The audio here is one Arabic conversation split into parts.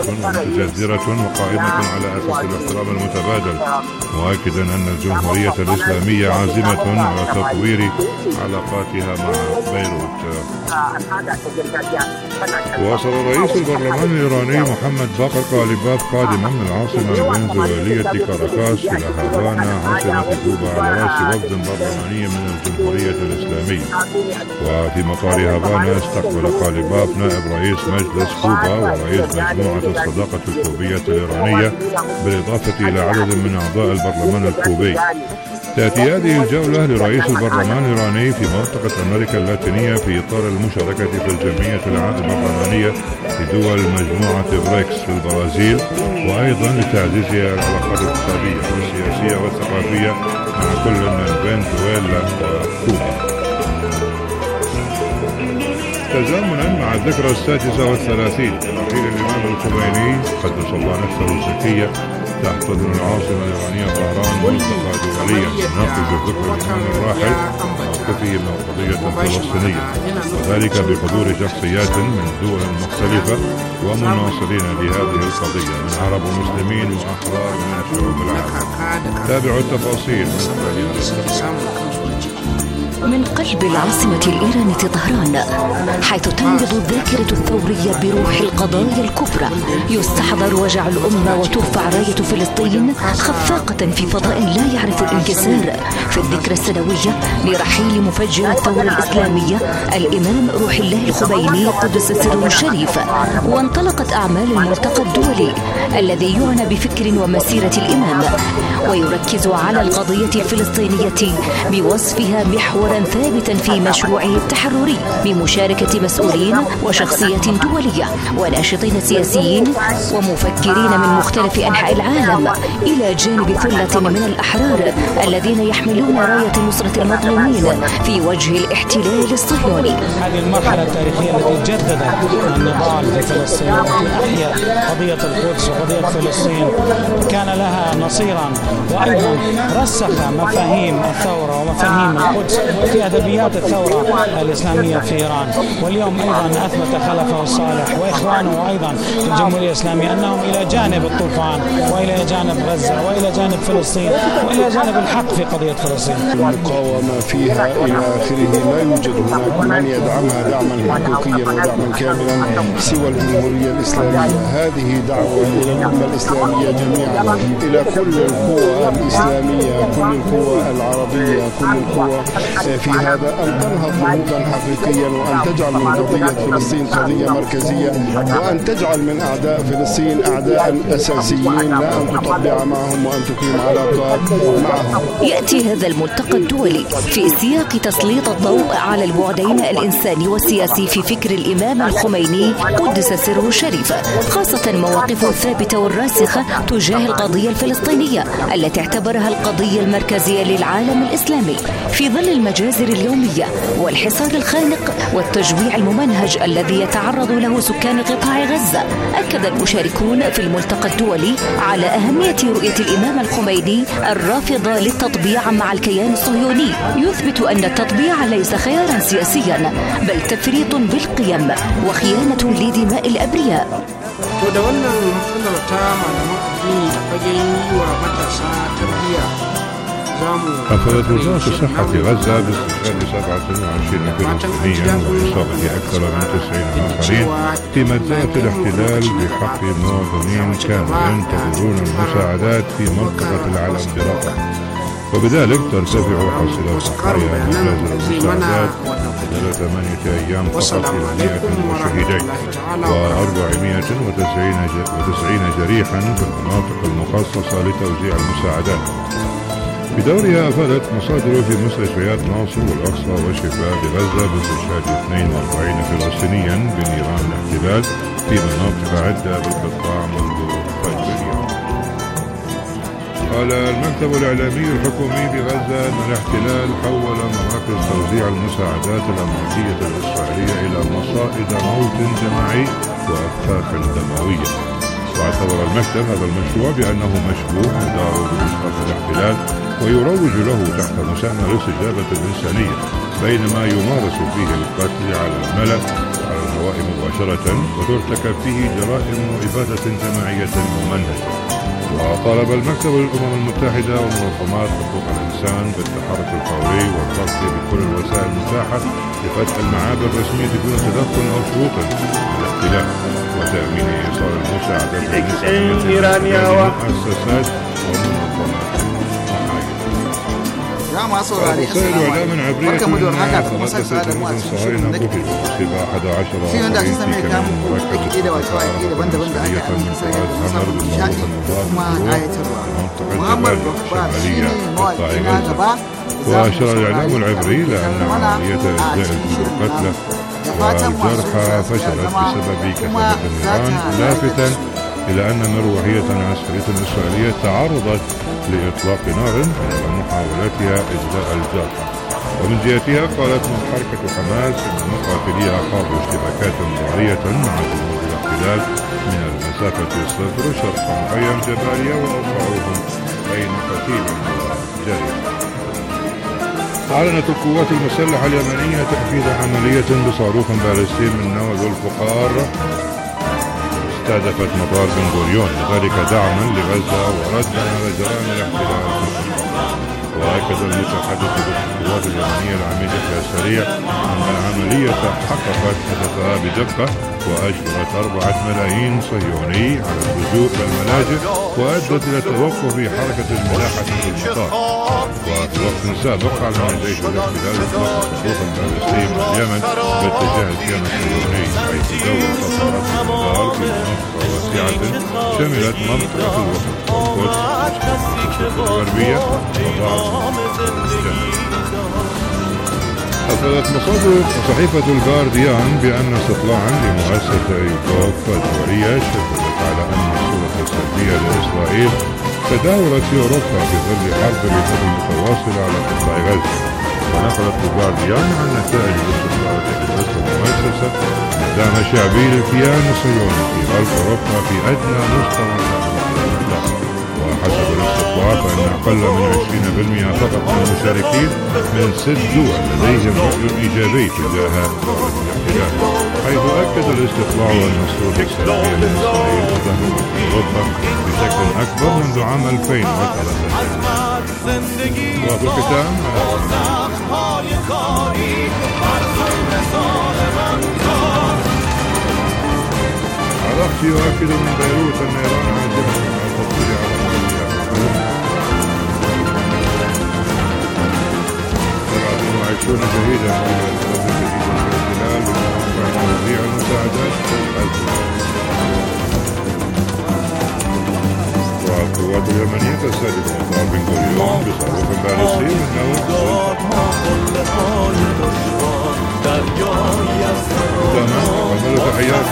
متجذرة وقائمة على أساس الاحترام المتبادل، مؤكدا أن الجمهورية الإسلامية عازمة على تطوير علاقاتها مع بيروت. واصل رئيس البرلمان الإيراني محمد باقر قالباف قادما من العاصمة الفنزويلية كاراكاس إلى هافانا عاصمة كوبا على رأس وفد برلماني من الجمهورية الإسلامية. وفي مطار هافانا استقبل قالباف نائب رئيس مجلس كوبا ورئيس مجموعة الصداقة الكوبية الإيرانية بالإضافة إلى عدد من أعضاء البرلمان الكوبي. تأتي هذه الجولة لرئيس البرلمان الإيراني في منطقة أمريكا اللاتينية في إطار المشاركة في الجمعية البرلمانية لدول مجموعة بريكس في البرازيل، وأيضا لتعزيز العلاقات الاقتصادية والسياسية والثقافية مع كل من فنزويلا وكوبا. تزامنا مع الذكرى 36 لرحيل الإمام الخميني قدس الله نفسه الزكية، تحتضن العاصمة الإيرانية طهران ملتقى دوليا يناقش ذكرى الإمام الراحل وموقفه من القضية الفلسطينية، وذلك بحضور شخصيات من دول مختلفة ومناصرين لهذه القضية من عرب ومسلمين وأحرار من شعوب العالم. تابعوا التفاصيل من قلب العاصمة الإيرانية طهران، حيث تنبض الذاكرة الثورية بروح القضايا الكبرى، يستحضر وجع الأمة وترفع راية فلسطين خفاقة في فضاء لا يعرف الانكسار في الذكرى السنوية لرحيل مفجر الثورة الإسلامية الإمام روح الله الخميني قدس سره الشريف. وانطلقت أعمال الملتقى الدولي الذي يعنى بفكر ومسيرة الإمام، ويركز على القضية الفلسطينية بوصفها محور ثابتا في مشروعه التحرري بمشاركة مسؤولين وشخصيات دولية وناشطين سياسيين ومفكرين من مختلف أنحاء العالم، إلى جانب ثلة من الأحرار الذين يحملون راية نصرة المظلومين في وجه الاحتلال الصهيوني. هذه المرحلة التاريخية التي جددت النضال في فلسطين وأحيا قضية القدس وقضية فلسطين كان لها نصيرا، وأيضا رسخ مفاهيم الثورة ومفاهيم القدس في أدبيات الثورة الإسلامية في إيران. واليوم أيضا أثبت خلفه الصالح وإخوانه أيضا في الجمهورية الإسلامية أنهم إلى جانب الطوفان وإلى جانب غزة وإلى جانب فلسطين وإلى جانب الحق في قضية فلسطين. المقاومة فيها إلى آخره، لا يوجد هناك من يدعمها دعما حقيقيا ودعما كاملا سوى الجمهورية الإسلامية. هذه دعوة إلى الأمة الإسلامية جميعا، إلى كل القوى الإسلامية، كل القوى العربية، كل القوى في هذا أن تنهض نهوضا حقيقيا، وأن تجعل من قضية فلسطين قضية مركزية، وأن تجعل من أعداء فلسطين أعداء أساسيين، لا أن تطبع معهم وأن تقيم علاقات معهم. يأتي هذا الملتقى الدولي في سياق تسليط الضوء على البعدين الإنساني والسياسي في فكر الإمام الخميني قدس سره الشريف، خاصة مواقفه الثابتة والراسخة تجاه القضية الفلسطينية التي اعتبرها القضية المركزية للعالم الإسلامي في ظل المجازر اليومية والحصار الخانق والتجويع الممنهج الذي يتعرض له سكان قطاع غزة. أكد المشاركون في الملتقى الدولي على أهمية رؤية الإمام الخميني الرافضة للتطبيع مع الكيان الصهيوني، يثبت أن التطبيع ليس خيارا سياسيا بل تفريط بالقيم وخيانة لدماء الأبرياء. أفادت وزارة الصحة في غزة باستشهاد 27 فلسطينيا وإصابة أكثر من 90 آخرين في مجزرة الاحتلال بحق مواطنين كانوا ينتظرون المساعدات في منطقة العلم برفح، وبذلك ترتفع حصيلة ضحايا مجازر المساعدات خلال 8 أيام فقط إلى 100 شهيدين و490 جريحا في المناطق المخصصة لتوزيع المساعدات. بدورها أفادت مصادر في مستشفيات ناصر والأقصى وشفاء بغزة باستشهاد 42 فلسطينيا بنيران الاحتلال في مناطق عدة بالقطاع منذ فجر اليوم. قال المكتب الإعلامي الحكومي بغزة أن الاحتلال حول مراكز توزيع المساعدات الأمريكية الإسرائيلية إلى مصائد موت جماعي وأفخاخ دموية. واعتبر المكتب هذا المشروع بأنه مشبوه مدار بإسقاط الاحتلال ويروج له تحت مسمى الاستجابة الإنسانية، بينما يمارس فيه القتل على الملأ على الموائي مباشرة وترتكب فيه جرائم وإبادة جماعية ممنهجة. وطالب المكتب للأمم المتحدة ومنظمات حقوق الإنسان بالتحرك الفوري والتغطية بكل الوسائل المتاحة لفتح المعابر الرسمية دون تدخل أو شروط الاختلاف وتأمين إيصال المساعدات للمؤسسات ومنظمات وسائل إعلام عبرية منها 3 مدن صهاينة قتلوا وأصيب 11 آخرين في كمين مركز استخبارات عسكرية من قوات همر بالمنطقة الشمالية قطاع غزة. وأشار الإعلام العبري لأن عملية إسداء القتلى والجرحى فشلت بسبب كثافة النيران، لافتا إلى أن مروحية عسكرية إسرائيلية تعرضت لإطلاق نار عند محاولتها إجلاء الجرحى. ومن جهتها قالت حركة حماس أن مقاتليها خاضوا اشتباكات ضارية مع جنود الاحتلال من المسافة 0 شرق مخيم جباليا وأوقعوهم بين قتيل وجريح. أعلنت القوات المسلحة اليمنية تنفيذ عملية بصاروخ باليستي من نوع ذو الفقار استهدفت مطار بن غوريون، وذلك دعما لغزة وردا على جرائم الاحتلال. وأكد المتحدث بالقوات اليمنية العميد يحيى سريع أن العملية حققت هدفها بدقة وأجبرت 4 ملايين صهيوني على اللجوء إلى الملاجئ وأدت إلى توقف حركة الملاحة في المطار. وفي وقت سابق أعلن الجيش الاحتلال إطلاق صاروخا باليستي من اليمن باتجاه الكيان الصهيوني، حيث دورت تصريحات المدار في منطقة واسعة شملت منطقة الوسط والقدس الغربية حصلت مصادر صحيفة الغارديان بأن استطلاعا لمؤسسة يوكوف الدولية شددت على أن الصورة السلبية لإسرائيل تداولت في أوروبا في ظل حرب اليهود المتواصلة على قطاع غزة. ونقلت الغارديان عن نتائج الاستطلاعات التي المؤسسة دعم شعبي للكيان الصهيوني في غرب أوروبا في أدنى مستوى الإطلاق. وحسب الاستطلاع فإن أقل من 20% فقط من المشاركين من 6 دول لديهم رأي إيجابي تجاه الاحتلال، حيث أكد الاستطلاع أن الصورة السلبية لإسرائيل تظهر في أوروبا بشكل أكبر منذ عام 2013. وفي الختام عرفت يؤكد من بيروت أن إيران عازمة على التطبيع على عملية 27 شهيدا في الاحتلال بموقع توزيع المساعدات في غزة. والقوات اليمنية تستهدف مطار بن غوريون بصاروخ باليستي من نوع وعمل تحيات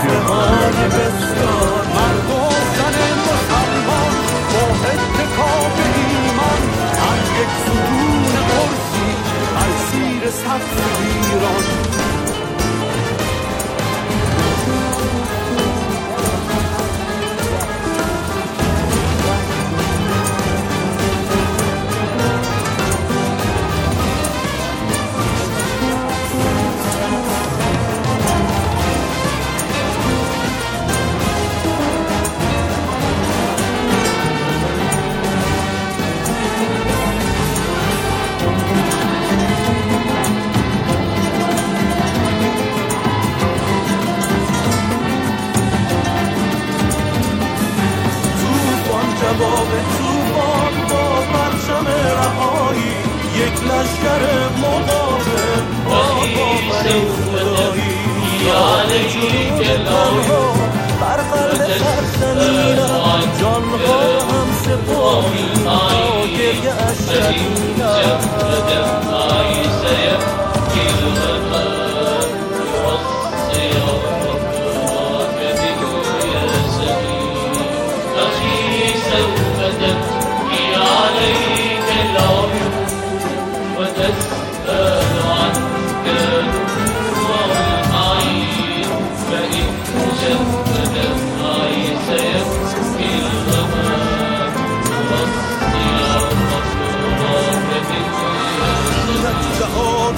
Oh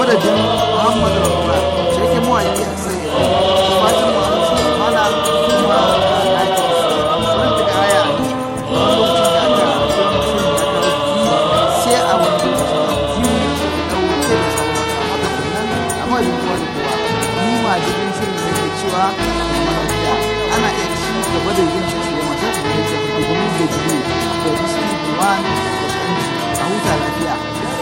madadin Muhammadu Rasulullah da yake mawaƙi a sai fatan mu ana so mana kuma na ake wurin daga aya a lokacin da aka sai a wani lokaci da wuce da sauran haka kullum amma da kowa da kowa ni ma cikin shirin da ke cewa ana iya ci gaba da yin shirye masu da yake da gudu da gudu da bisu wani a huta lafiya.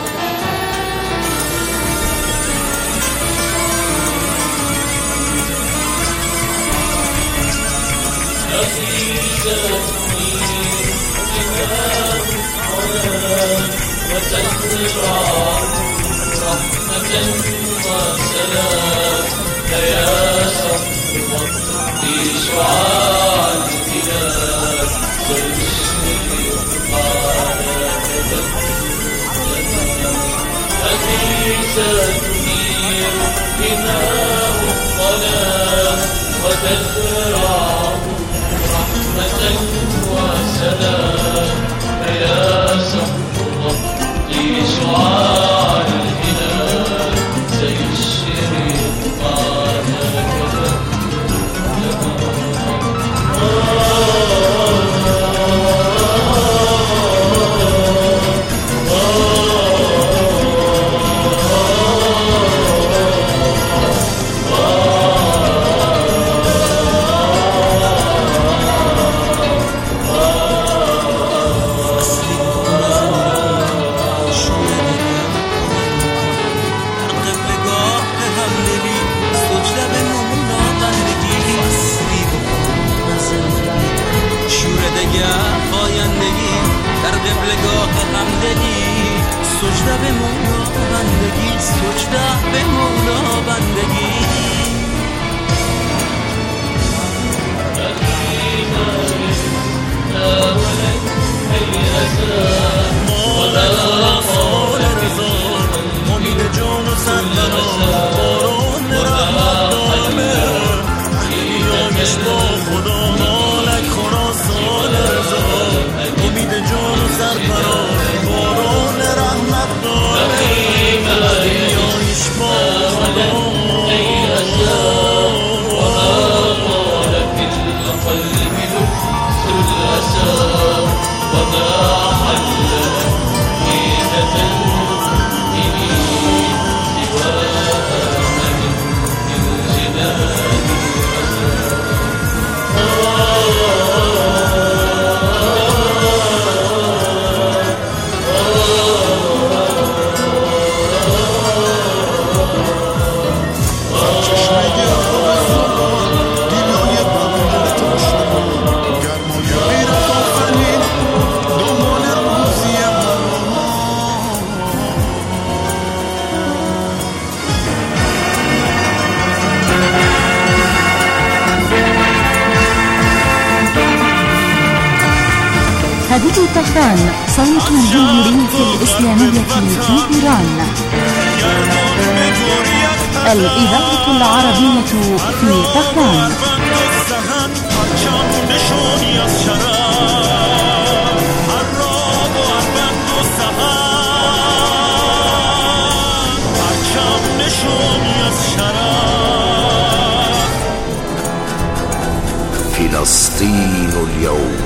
هذه طهران صوت الجمهورية الإسلامية في إيران. الإذاعة العربية في طهران. فلسطين اليوم.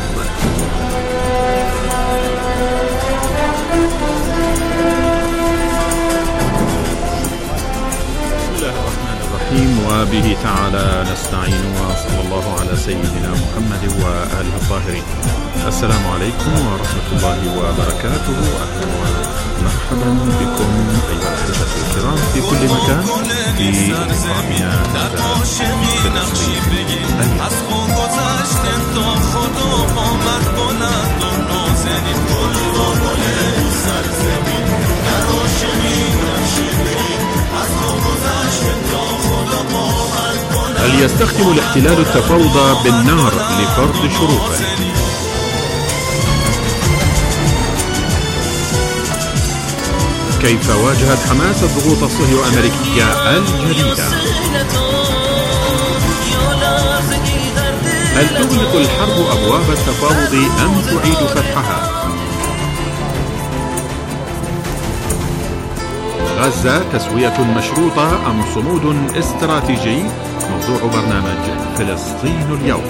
وبه تعالى نستعين وصلى الله على سيدنا محمد وآله الطاهرين. السلام عليكم ورحمة الله وبركاته. أهلا ومرحبا بكم أيها الأحبة الكرام في كل مكان في لقائنا هذا فلسطين هل يستخدم الاحتلال التفاوض بالنار لفرض شروطه؟ كيف واجهت حماس الضغوط الصهيو أمريكية الجديدة؟ هل تغلق الحرب أبواب التفاوض أم تعيد فتحها؟ غزة تسوية مشروطة أم صمود استراتيجي؟ موضوع برنامج فلسطين اليوم.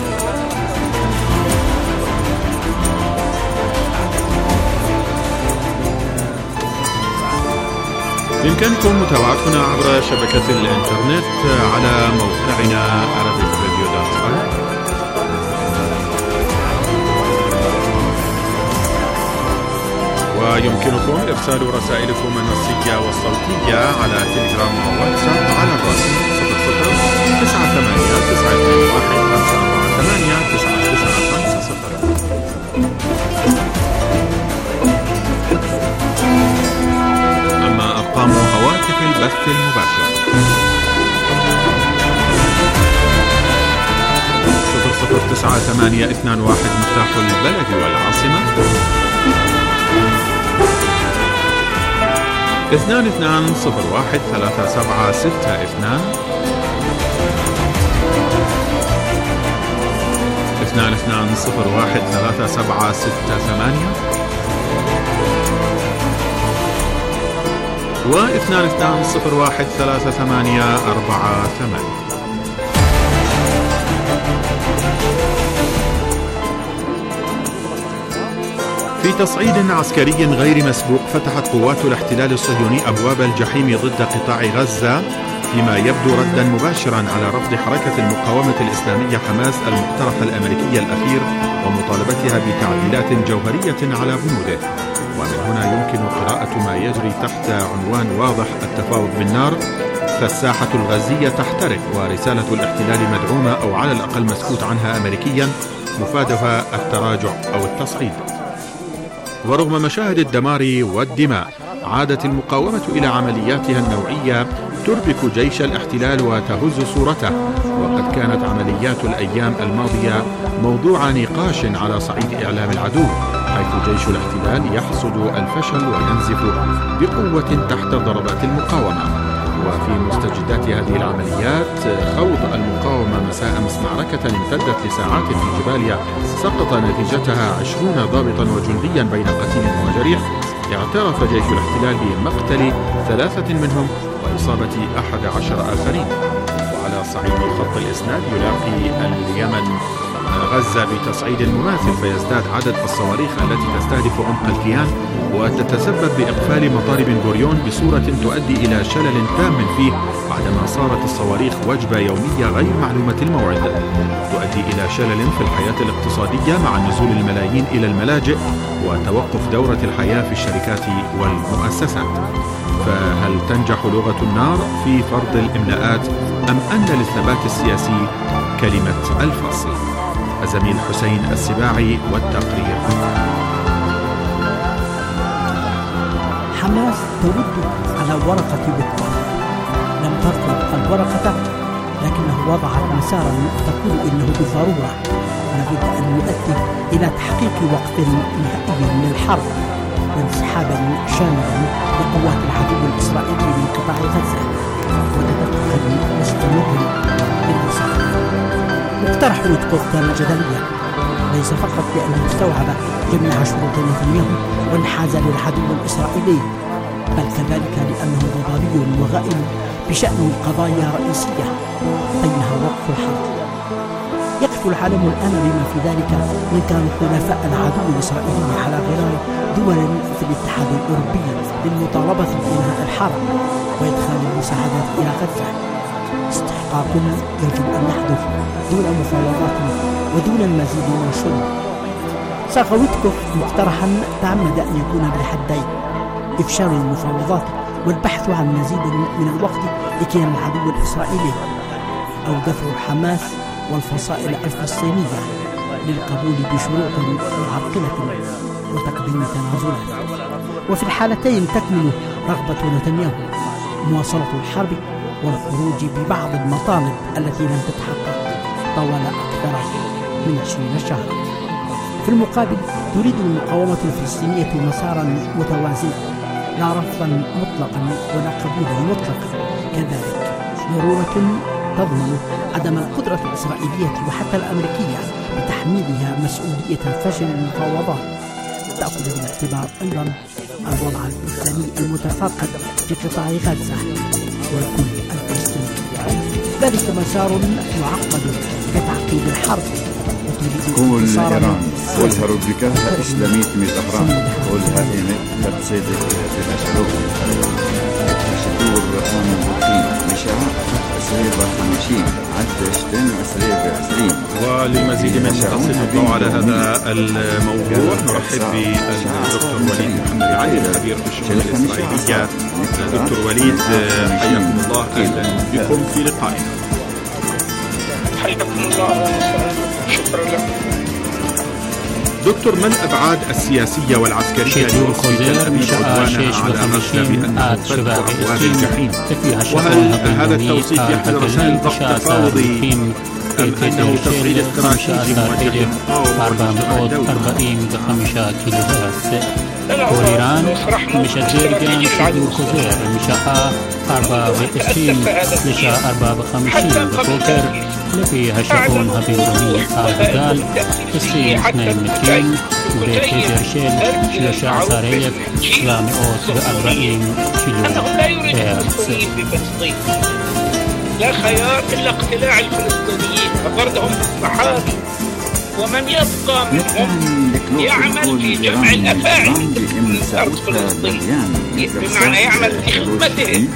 بإمكانكم متابعتنا عبر شبكة الإنترنت على موقعنا arabicradio.org، ويمكنكم إرسال رسائلكم النصية والصوتية على تليجرام وواتساب على الرقم 009221584950. أما أرقام هواتف البث المباشر 009821 مفتاح البلد والعاصمة، 22013762، 22013768، و 22013848. في تصعيد عسكري غير مسبوق فتحت قوات الاحتلال الصهيوني أبواب الجحيم ضد قطاع غزة، فيما يبدو ردا مباشرا على رفض حركة المقاومة الإسلامية حماس المقترح الأمريكي الأخير ومطالبتها بتعديلات جوهرية على بنوده. ومن هنا يمكن قراءة ما يجري تحت عنوان واضح: التفاوض بالنار، فالساحة الغزية تحترق ورسالة الاحتلال مدعومة أو على الأقل مسكوت عنها أمريكيا، مفادها التراجع أو التصعيد. ورغم مشاهد الدمار والدماء، عادت المقاومة إلى عملياتها النوعية تربك جيش الاحتلال وتهز صورته. وقد كانت عمليات الأيام الماضية موضوع نقاش على صعيد إعلام العدو، حيث جيش الاحتلال يحصد الفشل وينزف بقوة تحت ضربات المقاومة. وفي مستجدات هذه العمليات خوض المقاومة مساء أمس معركة امتدت لساعات في جباليا سقط نتيجتها 20 ضابطا وجنديا بين قتيل وجريح. اعترف جيش الاحتلال بمقتل 3 منهم وإصابة 11 آخرين. وعلى صعيد خط الإسناد يلاقي اليمن غزة بتصعيد مماثل، فيزداد عدد الصواريخ التي تستهدف عمق الكيان وتتسبب بإقفال مطار بن غوريون بصورة تؤدي إلى شلل تام فيه، بعدما صارت الصواريخ وجبة يومية غير معلومة الموعد، تؤدي إلى شلل في الحياة الاقتصادية مع نزول الملايين إلى الملاجئ وتوقف دورة الحياة في الشركات والمؤسسات. فهل تنجح لغة النار في فرض الإملاءات أم أن للثبات السياسي كلمة الفصل؟ الزميل حسين السباعي والتقرير. حماس ترد على ورقة بيتكوين، لم ترفض الورقة لكنه وضعت مسارا تقول إنه بالضرورة لابد أن يؤدي إلى تحقيق وقف نهائي للحرب وانسحابا شاملا لقوات العدو الإسرائيلي من قطاع غزة وتدخل مستمر بالمساعدة. مقترح بيتكوين كان جدليا، ليس فقط لأنه استوعب جميع شروط نتنياهو وانحاز للعدو الإسرائيلي، بل كذلك لأنه ضبابي وغائم بشأن قضايا رئيسية بينها وقف الحرب. يقف العالم الآن بما في ذلك من كانوا حلفاء العدو الإسرائيلي على غرار دول في الاتحاد الأوروبي للمطالبة بإنهاء الحرب وإدخال المساعدات إلى غزة. استحقاق يجب أن يحدث دون مفاوضات ودون المزيد من الشروط. صاغ ويتكوف مقترحا تعمد أن يكون بالحدين: إفشال المفاوضات والبحث عن مزيد من الوقت لكيان العدو الإسرائيلي، أو دفع حماس والفصائل الفلسطينية للقبول بشروط معرقلة وتقديم تنازلات. وفي الحالتين تكمن رغبة نتنياهو مواصلة الحرب والخروج ببعض المطالب التي لم تتحقق طوال أكثر من 20 شهرا. في المقابل تريد المقاومة الفلسطينية مسارا متوازنا، لا رفضا مطلقا ولا قبولا مطلقا، كذلك ضرورة تضمن عدم القدرة الإسرائيلية وحتى الأمريكية بتحميلها مسؤولية فشل المفاوضات. تأخذ بالاعتبار أيضا الوضع الإنساني المتفاقد في قطاع غزة والكل الفلسطيني. ذلك مسار معقد كتعقيد الحرب كل إيران كلها ربكها إسلامية من طهران كلها إيمت تتصدق بمشروع مشهور آمن بطين مشاعر أسريبا 50 عدشتن أسريبا 20. وللمزيد من تفاصيل الضوء على هذا الموضوع نرحب بالدكتور وليد محمد علي الخبير في الشؤون الإسرائيلية. دكتور وليد حياكم الله، أهلا بكم في لقائنا. حياكم الله، شكرا لكم. دكتور، ما الأبعاد السياسية والعسكرية لوصف تل أبيب عدوانها على غزة بأنه فتح أبواب الجحيم؟ وهل هذا التوصيف يحمل رسائل ضغط تفاوضي أم أنه تصعيد استراتيجي موجه للمقاومة 445 كيلو هرتز؟ وإيران مشدر جان شدور خزير مشاء 24 مشاء 54 بكوكر لفيها شؤون هبيروني قال الصين 200 وبيت جرشيل 13,740 كيلو هرتز. لا خيار إلا اقتلاع الفلسطينيين وفردهم في الصحاري، ومن يبقى منهم يعمل في جمع الأفاعي من أرض فلسطين، بمعنى يعمل في خدمتهم.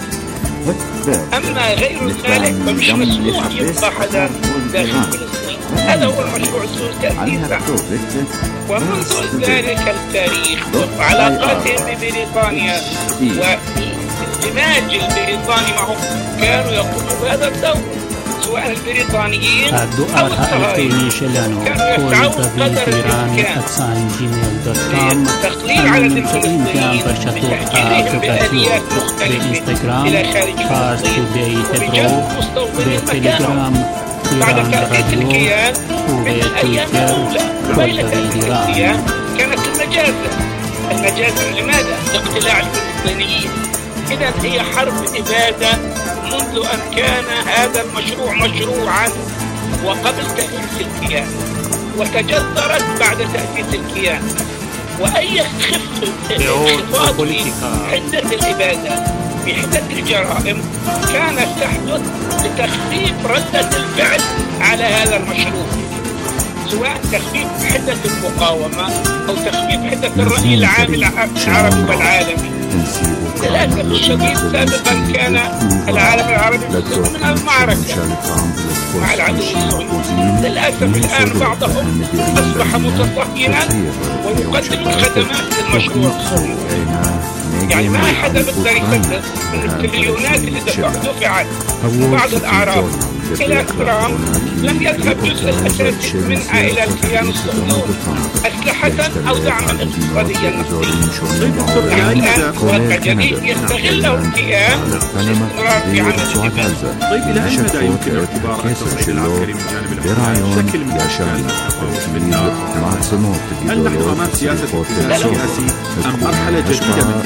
أما غير ذلك فمش مسموح يبقى حدا داخل فلسطين. هذا هو المشروع الثالث. ومنذ ذلك التاريخ وعلاقاتهم ببريطانيا واندماج البريطاني معهم كانوا يقوموا بهذا الدور، سواء البريطانيين أو الصهاينة كانوا يسعون قدر الإمكان للتقليل عدد الفلسطينيين وتأكيدهم بآليات مختلفة إلى خارج فلسطين وجلب مستوطنين مكانهم. بعد تأسيس الكيان من الأيام الأولى قبيل تأسيس الكيان كانت المجازر لماذا؟ لاقتلاع الفلسطينيين. إذا هي حرب إبادة منذ أن كان هذا المشروع مشروعا وقبل تأسيس الكيان، وتجذرت بعد تأسيس الكيان. وأي انخفاض في حدة الإبادة بحدة الجرائم كانت تحدث لتخفيف ردة الفعل على هذا المشروع، سواء تخفيف حدة المقاومة أو تخفيف حدة الرأي العام العربي والعالمي. للأسف الشديد سابقا كان العالم العربي جزء من المعركة مع العدو الصهيوني. للأسف الآن بعضهم أصبح متصهينا ويقدم الخدمات للمشروع الصهيوني. يعني ما أحد يقدر يصدق من التريليونات اللي دفعت بعض الأعراض إلى ترامب لم يذهب جزء الأساسي منها إلى الكيان الصهيوني أسلحة أو دعما اقتصاديا نفسيا. يعني الآن واقع جديد يستغله الكيان للاستمرار في عمل الإبادة. طيب إلى أي مدى يمكن اعتبار التصعيد العسكري من جانب الحكومة بشكل من هل نحن أمام سياسة اتزان سياسي أم مرحلة جديدة من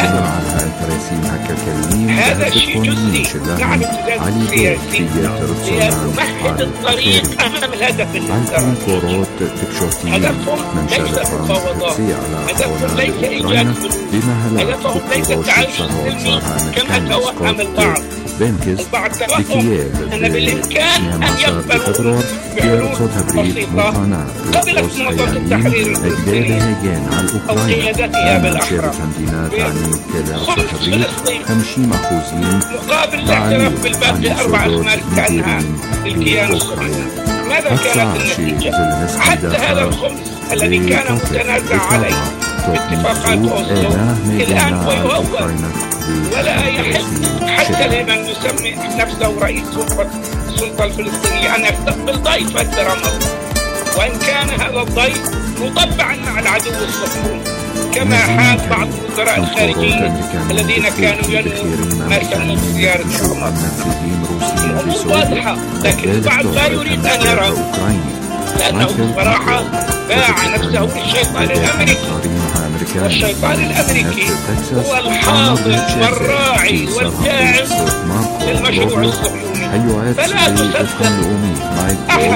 هذا شيء جزئي؟ نعم، اتزان سياسي ليمهد الطريق أمام الهدف الاستراتيجي. هدفهم ليس مفاوضات، هدفهم ليس إيجاد حلول، هدفهم ليس التعايش السلمي كما توهم البعض. البعض توهم أن بالإمكان أن يقبلوا بحلول بسيطة قبلت منظمة التحرير الفلسطينية أو قيادتها بالأحرى بخلص فلسطين مقابل الاعتراف بالباب ل4 أخماس كأنها للكيان الصهيوني. ماذا كانت النتيجة؟ حتى هذا الخمس الذي كان متنازع عليه باتفاقات أوسلو الآن هو يهوى ولا يحل حتى لمن يسمي نفسه رئيس السلطة الفلسطينية أن يستقبل ضيفا برمضان، وإن كان هذا الضيف مطبعا مع العدو الصهيوني كما حال بعض الوزراء الخارجيين الذين كانوا ينوون ما سموا بزيارة رمضان. الأمور واضحة، لكن البعض لا يريد أن يرى لأنه بصراحة باع نفسه للشيطان الأمريكي، والشيطان الأمريكي هو الحاضر والراعي والداعم للمشروع الصهيوني. فلا تصدق أحد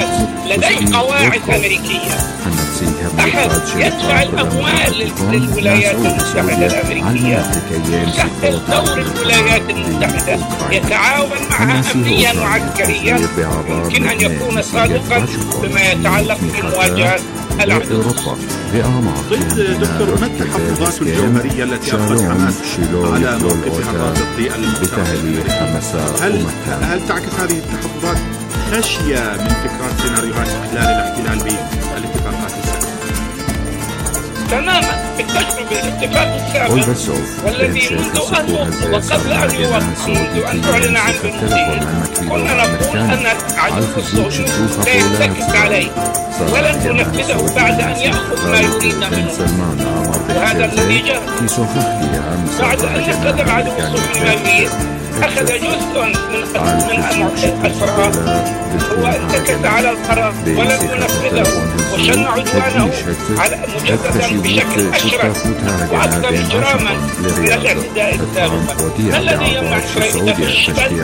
لديه قواعد أمريكية. أحد يدفع الأموال للولايات المتحدة الأمريكية، يستحقر دور الولايات المتحدة، يتعاون معها أمنيا وعسكريا، يمكن أن يكون صادقا بما يتعلق بمواجهة أوروبا بأعماق. دكتور، ما التحفظات الجوهرية التي أبقت حماس على موقفها الرافضي المتمرد؟ هل تعكس هذه التحفظات خشية من تكرار سيناريوهات إخلال الاحتلال بالاتفاقات السابقة؟ تماما. التجربة الاتفاق السابق والذي منذ أن وقبل أن يوقع منذ أن تعلن عن بنودية كنا نقول أن العدو الصهيوني لا يتكس عليه ولن تنفذه بعد أن يأخذ ما يريد منه، وهذا الذي جرى. بعد أن يقتدر العدو الصهيوني ما يريد أخذ جزء من الفراغ، هو اتكس على القرار ولم ينفذه وشن عدوانه على مجددا بشكل أشرس وأكثر إجراما من الاعتداء السابق. ما الذي يمنع إسرائيل تشتغل؟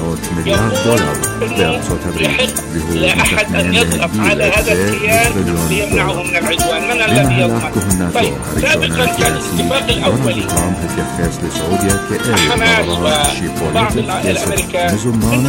يحق لأحد أن يضغط على هذا الكيان ليمنعه من العدوان. من الذي يضمن؟ طيب، سابقا كان الاتفاق الأولي حماس وبعض الأمريكان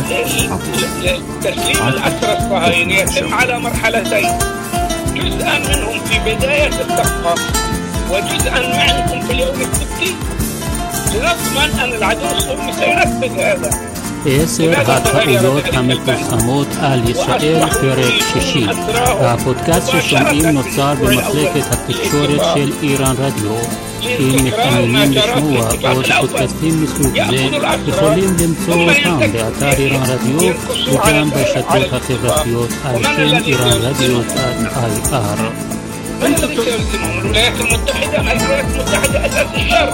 تسليم الأسرى الصهاينة يتم على مرحلتين، جزءا منهم في بداية الصفقة وجزءا منهم في اليوم الستين، لنضمن أن العدو الصهيوني سينفذ هذا. 10 התחזיות המפורסמות על ישראל פרק 6. הפודקאסט ששומעים נוצר במחלקת התקשורת של איראן רדיו. אם מתעניינים לשמוע עוד פודקאסטים מסוג זה, יכולים למצוא אותם באתר איראן רדיו וגם ברשתות החברתיות על שם איראן רדיו .ir. الولايات المتحدة أساس الشر.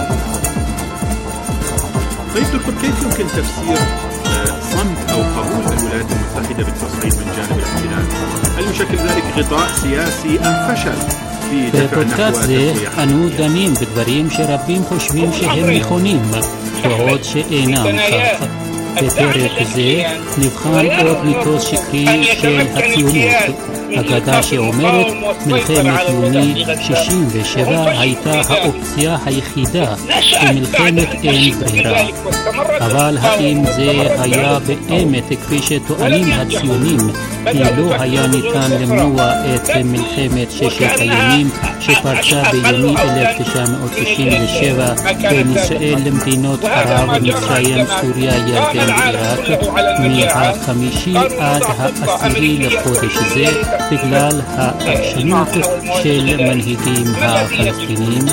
طيب دكتور، كيف يمكن تفسير صمت أو قبول الولايات المتحدة بالتصعيد من جانب الاحتلال؟ هل يشكل ذلك غطاء سياسي أم فشل في دفع نحو التسوية؟ אנו דנים בדברים שרבים חושבים שהם נכונים, ועוד שאינם כך. בפרק זה נבחן עוד מיתוס שקרי של הציונות, אגדה שאומרת מלחמת יוני 67 הייתה האופציה היחידה במלחמת אין ברירה. אבל האם זה היה באמת כפי שטוענים הציונים, כי לא היה ניתן למנוע את מלחמת ששת הימים שפרצה ביוני 1967 בין ישראל למדינות ערב, מצרים, סוריה, ירדן ועיראק מה-5 עד ה10 לחודש זה בגלל העקשנות של מנהיגים הפלסטינים?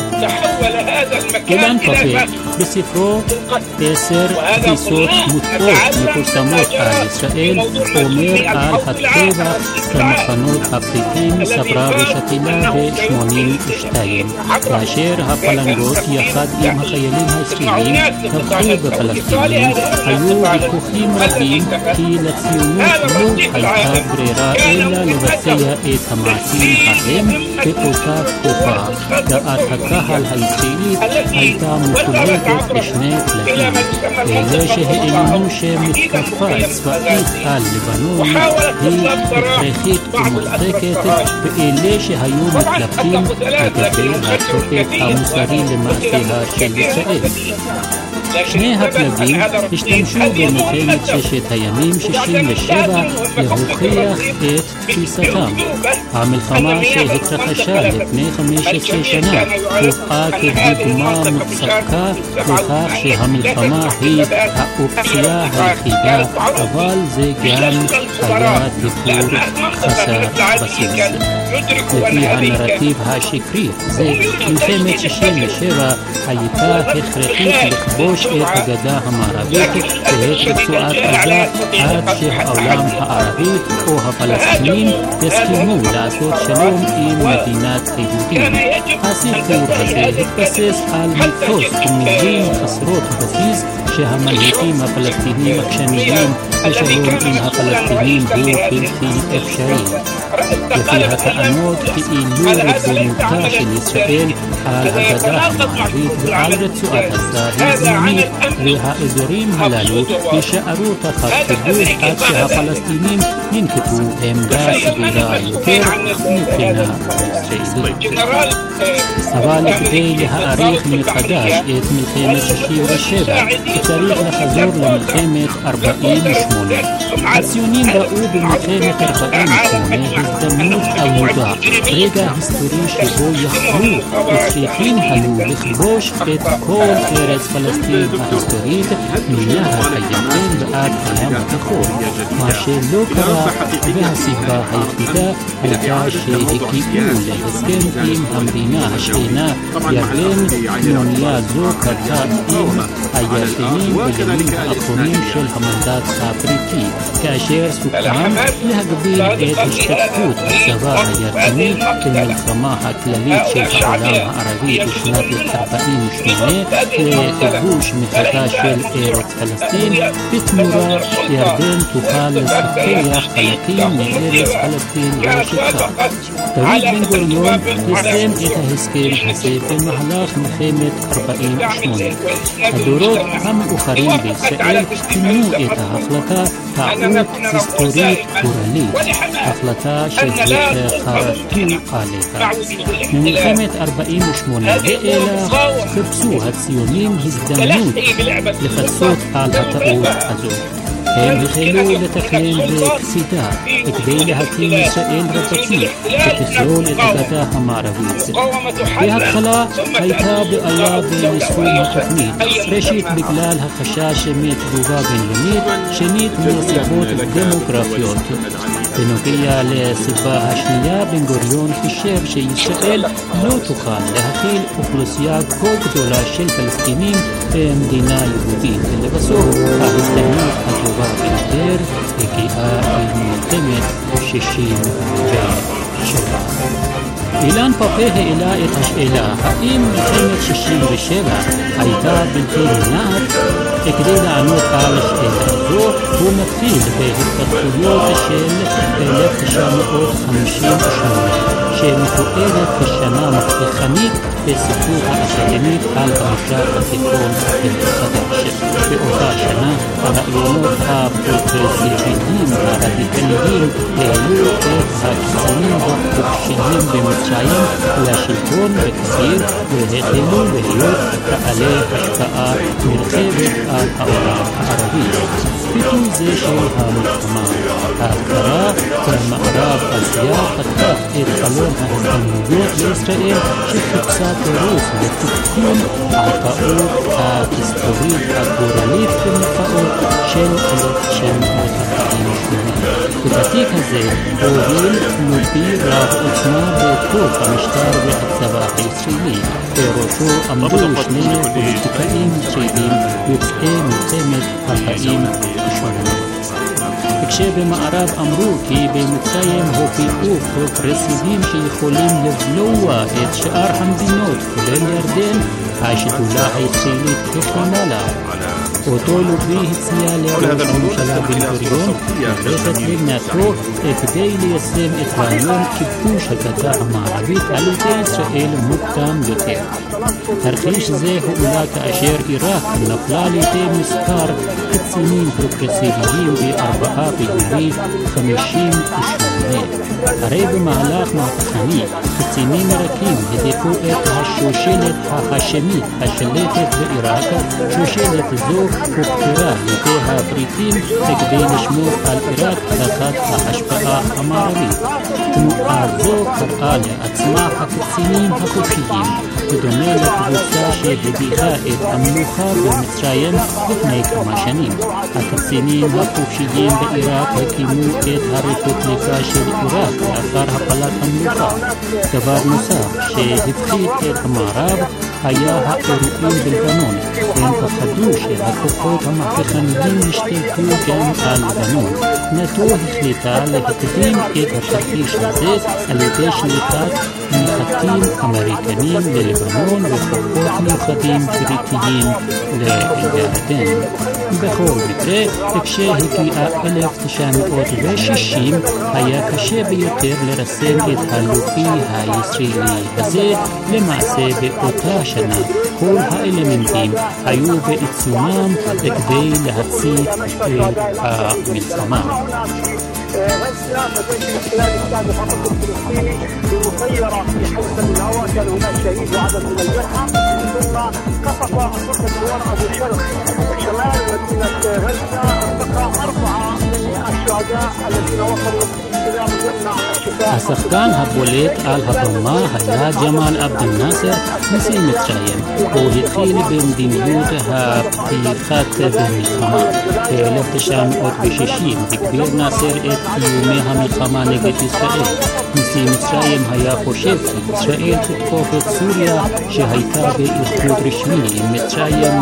אילן פאפר בספרו 10 תפיסות מוטעות מפורסמות על ישראל אומר על הטבח במחנות הפליטים סברה ושתילה ב-82, כאשר הפלנגות יחד עם החיילים הישראלים טבחו בפלסטינים. היו ויכוחים רבים כי לציונות לא הייתה ברירה אלא לבצע את המעשים ההם באותה תקופה. דעת הקהל הישראלית הייתה מחולקת לשני פלגים, אלה שהאמינו שמתקפה צבאית על לבנון היא הכרחית ומוצדקת, ואלה שהיו מתלבטים לגבי התוקף המוסרי למעשיה של ישראל. שני הפלגים השתמשו במלחמת ששת הימים 67 להוכיח את תפיסתם. המלחמה שהתרחשה לפני 15 שנה הובאה כדוגמה מוצקה לכך שהמלחמה היא האופציה היחידה, אבל זה גם היה דיבור חסר בסיס. לפי הנרטיב השקרי זה, מלחמת 67 הייתה הכרחית לכבוש את הגדה המערבית ואת רצועת עזה עד שהעולם הערבי או הפלסטינים יסכימו לעשות שלום עם מדינת היהודים. הסיפור הזה התבסס על מיתוס ומילים חסרות בסיס שהמנהיגים הפלסטינים עקשניים ושלום עם הפלסטינים הוא בלתי אפשרי. לפי הטענות כאילו ריבונותה של ישראל על הגדה המערבית ועל רצועת עזה היא זמנית, והאזורים הללו יישארו תחת כיבוש עד שהפלסטינים ינקטו עמדה סבירה יותר מבחינה ישראלית. אבל כדי להאריך מחדש את מלחמת 67 צריך לחזור למלחמת 48. הציונים ראו במלחמת 48 הזדמנות עבודה, רגע היסטורי שבו יכלו וצריכים היו לכבוש את כל ארץ פלסטין ההיסטורית מנהר הירדן ועד הים התיכון, מה שלא קרה, והסיבה היחידה הייתה שהגיעו להסכם עם המדינה השכנה ירדן. מאונייה זו קרתה עם הירדנים בימים האחרונים של המנדט הבריטי, כאשר סוכם להגביל את השתתפות הצבא הירדני במלחמה הכללית של העולם הערבי בשנת 48 לכיבוש מחדש של ארץ פלסטין. בתמורה ירדן תוכל לספח חלקים מארץ פלסטין לשטחה. דוד בן גוריון יישם את ההסכם הזה במהלך מלחמת 48. הדורות המאוחרים בישראל כינו את ההחלטה טעות היסטורית גורלית, החלטה שחרטו עליה. ממלחמת 48 ואילך חיפשו הציונים הזדמנות לפצות על הטעות הזו. הם החלו לתכנן בקפידה כדי להקים ישראל רבתי שתכלול את הגדה המערבית. בהתחלה הייתה בעיה ביישום התוכנית, ראשית בגלל החשש מתגובה בינלאומית, שנית מסיבות דמוגרפיות. בנוגע לסיבה השנייה, בן גוריון חישב שישראל לא תוכל להכיל אוכלוסייה כה גדולה של פלסטינים במדינה יהודית. ולבסוף ההזדמנות הטובה ביותר הגיעה במלחמת 67. אילן פאפה העלה את השאלה האם מלחמת 67 הייתה בלתי נמנעת. כדי לענות על השאלה זו הוא מתחיל בהתפתחויות של 1958 שמתוארת כשנה מהפכנית בספרות האקדמית על המזרח התיכון החדש. באותה שנה הרעיונות הפרוגרסיביים הרדיקליים העלו את הקיצונים החופשיים במצרים לשלטון בקהיר והחלו להיות בעלי השפעה נרחבת על העולם הערבי. ביטוי זה של המלחמה, ההכרה במערב אסיה פתח את חלון ההזדמנויות לישראל שחיפשה תירוץ לתיקון הטעות ההיסטורית הגורלית במלחמות של 1948. בתיק הזה הוביל מוביל רב עוצמה בתוך המשטר והצבא הישראלי, בראשו עמדו שני פוליטיקאים ישראלים יוצאי מלחמת 48. כשבמערב אמרו כי במצרים הופיעו פרוגרסיבים שיכולים לבלוע את שאר המדינות כולל ירדן, השדולה הישראלית ברמאללה. אותו לובי הציע לראש הממשלה בן גוריון ללכת לבנתו כדי ליישם את רעיון כיבוש הגדה המערבית על ידי ישראל מוקדם יותר. תרחיש זה הועלה כאשר עיראק נפלה על ידי מספר קצינים פרוגרסיביים ב4 ביולי 58. הרי במהלך מהפכני קצינים עיראקים הדפו את השושלת ההאשמית השלטת בעיראק. שושלת זו הוכתרה על ידי הבריטים כדי לשמור על עיראק תחת ההשפעה המערבית. תנועה זו קראה לעצמה הקצינים החופשיים, בדומה לקבוצה שהדיחה את המלוכה במצרים לפני כמה שנים. הקצינים החופשיים בעיראק הקימו את הרפובליקה של עיראק לאחר הפלת המלוכה. דבר נוסף שהפחיד את המערב היה האירועים בלבנון. הם פחדו שהכוחות המהפכניים ישתלטו גם על לבנון. נאט"ו החליטה להקדים את התרחיש הזה על ידי שליטת מחתים אמריקנים ללבנון וכוחות מיוחדים בריטיים לירדן. בכל מקרה, כשהגיעה 1960 היה קשה ביותר לרסן את הלובי הישראלי הזה. למעשה באותה שנה כל האלמנטים היו בעיצומם כדי להצית את המלחמה. وانسلاخ جيش الاحتلال الشعبي الخطط الفلسطيني بمسيرة في حوزة الهواء كان هناك شهيد وعدد من الجرحى ثم قصف الضبط الجوار ابو شرق شمال مدينة غزة ارتقى 4 من الشهداء الذين وصلوا الى مجمع الشفاء. השחקן הבולט על הבמה היה ג'מאל עבד אל-נאצר, נשיא מצרים. הוא התחיל במדיניות הפתיחת במלחמה. ב-1960 הגביר נאצר את איומי המלחמה נגד ישראל. נשיא מצרים היה חושב כי ישראל תתקוף את סוריה שהייתה באיחוד רשמי עם מצרים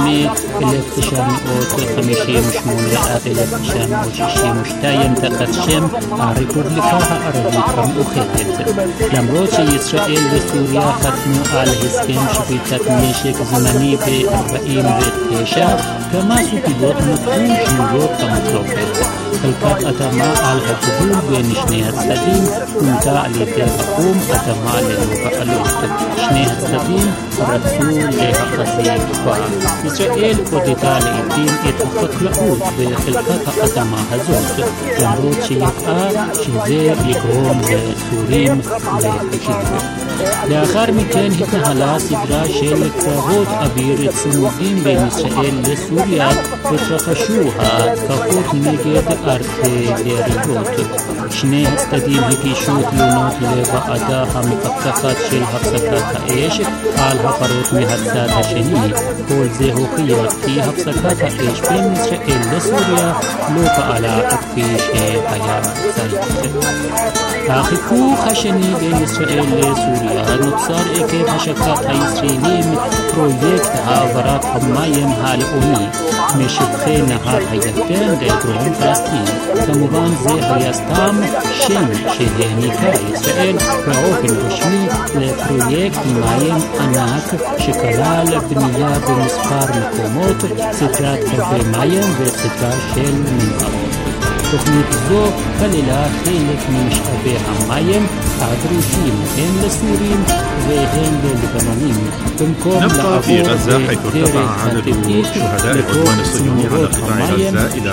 מ-1958 עד 1962 תחת שם הרפובליקה הערבית המאוחדת. למרות שישראל וסוריה חתמו על הסכם שביתת נשק זמני ב-49, כמה סוגיות נותרו שנויות במחלוקת. חלקת אדמה על הגבול בין שני הצדדים הונתה על ידי האו"ם אדמה ללא בעלות. שני הצדדים רצו להחזיק בה. ישראל עודדה לעתים את החקלאות בחלקת האדמה הזאת, למרות שידעה שזה יגרום לסורים להגיב. לאחר מכן התנהלה סדרה של קרבות אוויר צמודים בין ישראל לסוריה והתרחשו ההתקפות נגד ארטילריות. שני הצדדים הגישו תלונות לוועדה המפקחת של הפסקת האש על הפרות מהצד השני. כל זה הוכיח כי הפסקת האש בין ישראל לסוריה לא פעלה כפי שהיה צריך. החיכוך השני בין ישראל לסוריה נוצר עקב השקת הישראלים פרויקט העברת המים הלאומי משטחי נהר הירדן לדרום פלסטין. כמובן זה היה סתם שם שהעניקה ישראל באופן רשמי לפרויקט מים ענק שכלל בנייה במספר מקומות, סדרת קווי מים וסדרה של מנהרות. תוכנית זו כללה חלק ממשאבי המים הדרושים הן לסורים והן ללבנונים. במקום نبقى في غزة حيث ارتفع عدد شهداء العدوان الصهيوني على قطاع غزة إلى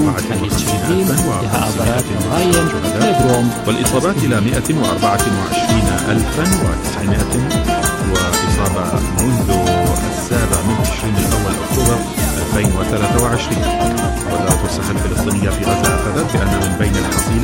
54,900 شهداء والإصابات إلى 124,900 وإصابة منذ 27 أكتوبر 2023. وزارة الصحة الفلسطينية في غزة أفادت بأن من بين الحصيلة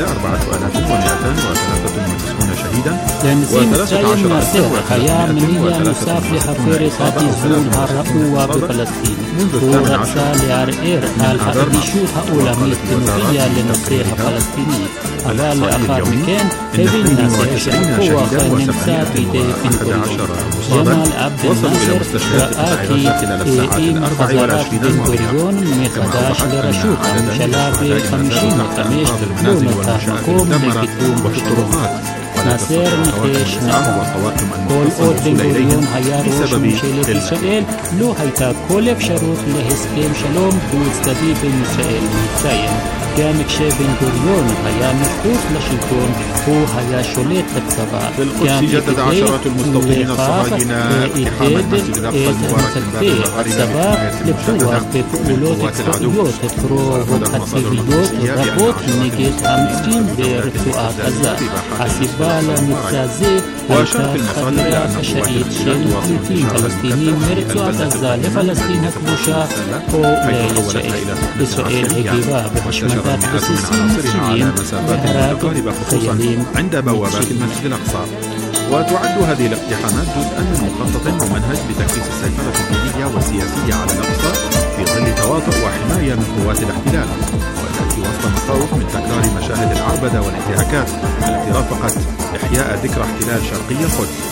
4,293 شهيدا و13 היה מניע נוסף לחפר את האיזון הרעוע בפלסטין. הוא רצה לערער על הרגישות העולמית בנוגע לנושא הפלסטיני, אבל לאחר מכן הבין נאצר שהכוח נמצא בידי בן-גוריון. ג'מאל עבד אל-נאצר ראה כי עם חזרת בן-גוריון מחדש לראשות הממשלה ב-55 לא נתן מקום לקידום פתרונות. נאצר ניחש נכון. כל עוד בן-גוריון היה ראש ממשלת ישראל, לא הייתה כל אפשרות להסכם שלום דו-צדדי בין ישראל ומצרים. גם כשבן-גוריון היה מחוץ לשלטון, הוא היה שולט בצבא. גם כדי לכך עידד את מפקדי הצבא לפתוח בפעולות צבאיות פרובוקטיביות רבות נגד המצרים ברצועת עזה. הסיבה למבצע זה הייתה חדירה חשאית של פליטים פלסטינים מרצועת עזה לפלסטין הכבושה או לישראל. ישראל הגיבה בהשמדת בסיסים מצריים והרג חיילים عند بوابات المسجد الأقصى. وتعد هذه الاقتحامات جزءا من مخطط ممنهج لتكريس السيطرة الدينية والسياسية على الأقصى في ظل تواطؤ وحماية من قوات الاحتلال، وتأتي وسط مخاوف من تكرار مشاهد العربدة والانتهاكات التي رافقت إحياء ذكرى احتلال شرقي القدس.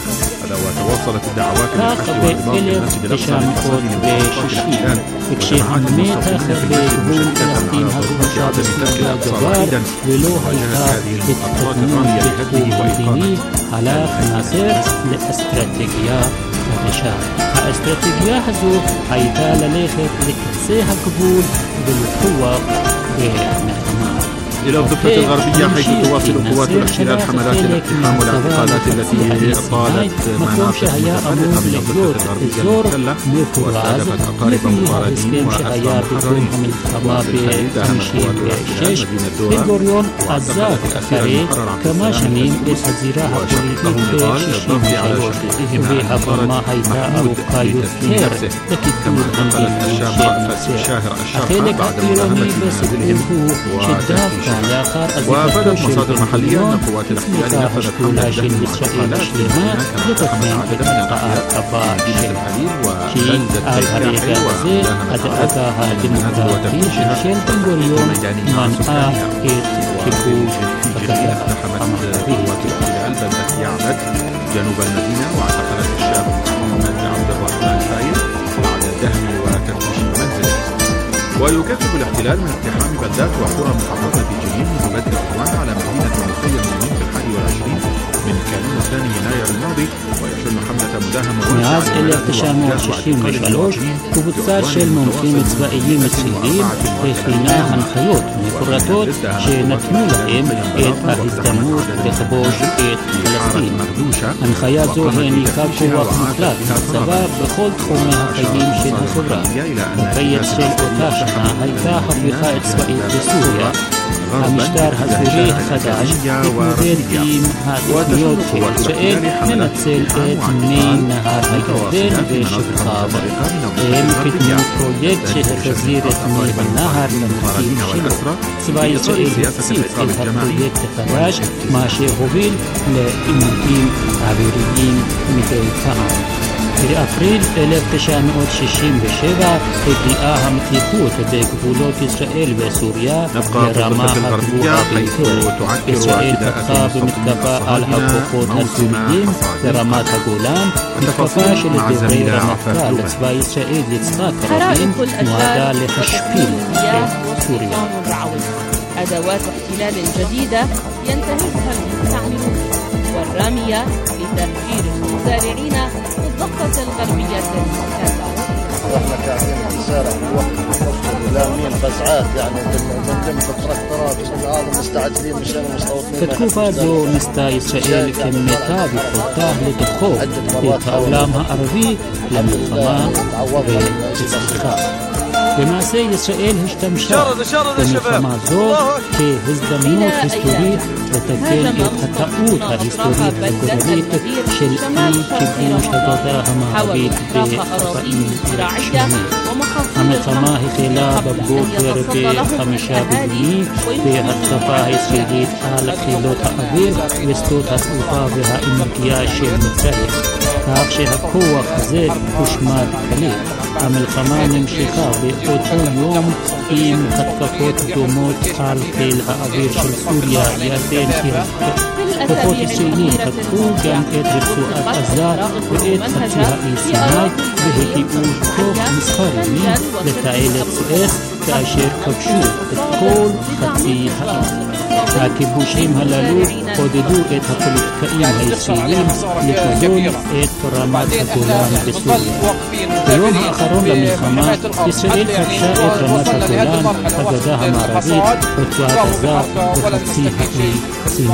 هذا وتواصلت الدعوات للحشد والرباط بالمسجد الأقصى للتصدي لمخططات الاحتلال وجماعات المستوطنين في الجيش المشتتة مع ظروف إعادة ترك الأقصى وحيدا وواجهت هذه المخططات الرامية لهدمه وإيقافه على عناصر الاستراتيجية الرشاد. الاستراتيجية هذو هيدا للآخر لكسيها قبول بالقوة بمهمة إلى الضفة الغربية حيث تواصل قوات الاحتلال حملات الاقتحام والاعتقالات التي طالت مناطق متفرقة من الضفة الغربية المحتلة واستهدفت أقارب مطاردين وأسرى محررين واستهدفت قوات الاحتلال مدينة دورة واعتقلت الأسير المحرر كما شميم الحزيرة وأشرطهم نضال إلى الضغط على شرطهم مع إصدار محمود في نفسه كما اعتقلت الشاب رأفت شاهر الشرطة بعد مداهمة منازلهم وتفتيش. وافادت مصادر محلية أن قوات الاحتلال نفذت حملة دهم واعتقالات في المدينة كما تقام عدد من القضاء في الحليل وبلدة الحليل ومداهمة المنازل وتفتيشها ميدانية سكانية وفي جرير اقتحمت قوات الاحتلال بلدة يعبد جنوب المدينة واعتقلت الشاب محمد عبد الرحمن فايز بعد دهم وتفتيش منزله. ويكثف الاحتلال من اقتحام بلدات وقرى محافظة جنين منذ بدء العدوان على مدينة المخيم جنين في 21 من كانون الثاني يناير الماضي ويشن حملة مداهمة مאז ל-1963 קבוצה של מומחים צבאיים מצוינים הכינה הנחיות מפורטות שנתנו להם את ההזדמנות לכבוש את פלסטין. הנחיה זו העניקה כוח מוחלט לצבא בכל תחומי החיים של החברה. הקיץ של אותה שנה הייתה הפיכה צבאית בסוריה. המשטר הסורי החדש התמודד עם התוכניות של ישראל לנצל את מי נהר הירדן ושפחיו. הם קידמו פרויקט שהחזיר את מי הנהר למחים שלו. צבא ישראל הפציץ את הפרויקט החדש, מה שהוביל לעימותים אוויריים מדי פעם. באפריל 1967 הגיעה המתיחות בגבולות ישראל וסוריה לרמה הגבוהה ביותר. ישראל פתחה במתקפה על הכוחות הסוריים ברמת הגולן, מתקפה שלדברי רמטכ"ל צבא ישראל יצחק רבין נועדה להשפיל את סוריה. أدوات احتلال جديدة ينتهزها المستعمرون والرامية لتهجير المزارعين في الضفة الغربية المحتلة. احنا قاعدين نزارع في وقت لامين غزعات يعني بنلم بالتراكتورات هذا مستعجلين مشان المستوطنين. בתקופה זו ניסתה ישראל כמיטב יכולתה לדחוף את העולם הערבי למלחמה ולצריכה. למעשה ישראל השתמשה במלחמה זו כהזדמנות היסטורית לתקן את הטעות ההיסטורית הגורלית של אי-כיבוש הגדה המערבית ב-48. המלחמה החלה בבוקר ב-5 ביוני בהתקפה הישראלית על חילות האוויר ושדות התעופה והאנרגיה של מצרים, כך שהכוח הזה הושמד כליל. המלחמה נמשכה באותו יום עם התקפות דומות על חיל האוויר של סוריה, ירדן, עיראק. כוחות ישראלים תקפו גם את רצועת עזה ואת חצי האי סיני והגיעו תוך מספר ימים לתעלת סואץ כאשר כבשו את כל חצי האי. הכיבושים הללו עודדו את הפוליטיקאים הישראלים לכבול את רמת הגולן בסוריה. ביום האחרון למלחמה ישראל כבשה את רמת הגולן, הגדה המערבית, רצועת עזה וחצי האי סיני.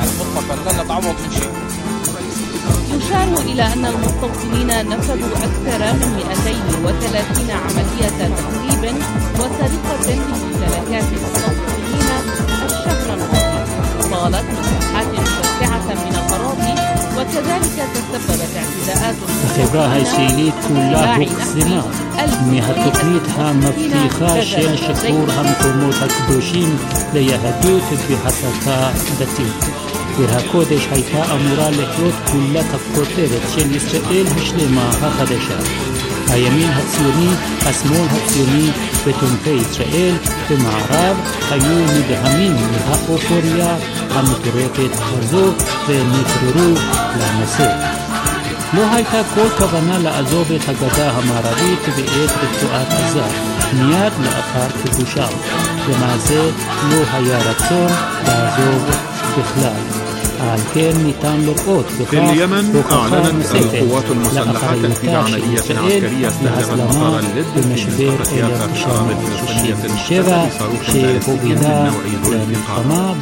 يشار إلى أن المستوطنين نفذوا أكثر من 230 عملية تخريب وسرقة لممتلكات المستوطنين الشهر الماضي. طالت مساحات شاسعة من الأراضي وكذلك تسببت اعتداءات החברה הישראלית כולה הוחזמה מהתוכנית המבטיחה של שחרור המקומות הקדושים ליהדות והסתה דתית. עיר הקודש הייתה אמורה להיות גולת הכותרת של ישראל השלמה החדשה. הימין הציוני, השמאל הציוני ותומכי ישראל במערב היו נדהמים מהאופוריה המטורפת הזו ונקררו לנושא. לא הייתה כל כוונה לעזוב את הגדה המערבית בעת רצועת עזה מיד לאחר כיבושה. למעשה לא היה רצון לעזוב בכלל. על כן ניתן לראות في اليمن أعلنت القوات المسلحة تنفيذ عملية عسكرية استهدفت مطار اللد في منطقة يافا في الشام الفلسطينية المحتلة بصاروخ باليستيكي من نوع ذو الفقار.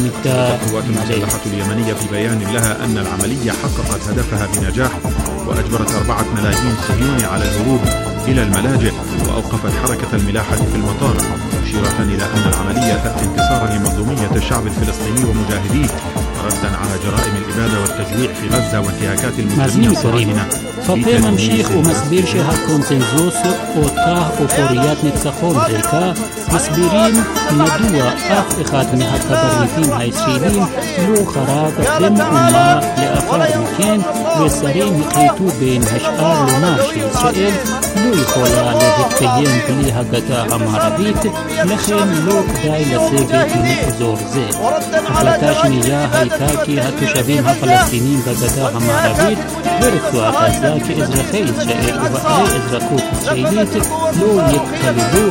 القوات المسلحة اليمنية في بيان لها أن العملية حققت هدفها بنجاح وأجبرت 4 ملايين صهيوني على الهروب إلى الملاجئ وأوقفت حركة الملاحة في المطار، مشيرة إلى أن العملية تأتي انتصارا لمنظومية الشعب الفلسطيني ومجاهديه ردا على جرائم الإبادة والتجويع في غزة وانتهاكات المسلمين الصهاينة. כלפי ממשיך ומסביר שהקונצנזוס אותה אופוריית ניצחון ריקה, מסבירים מדוע אף אחד מהקברניטים הישראלים לא חרג במאומה לאחר מכן, ושרים החליטו בין השאר לומר שישראל לא יכולה להתקיים בלי הגדה המערבית, לכן לא כדאי לסגת מאזור זה. החלטה שנייה הייתה כי התושבים הפלסטינים בגדה המערבית ברצועת עזה כאזרחי ישראל ובעלי אזרחות ישראלית לא יכללו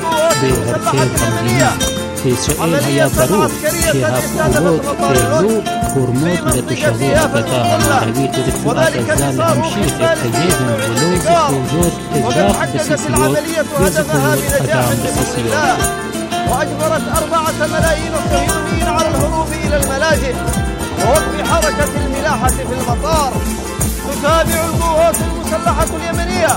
בהרכב המדינה. בישראל היה ברור שהפעולות אלו גורמות לתושבי הגדה המערבית ברצועת עזה להמשיך את חייהם ולא זכויות אזרח בסיסיות וזכויות אדם בסיסיות. وأجبرت 4 ملايين صهيونيين على الهروب إلى الملاجئ ووقف حركة الملاحة في المطار. تتابع القوات المسلحة اليمنية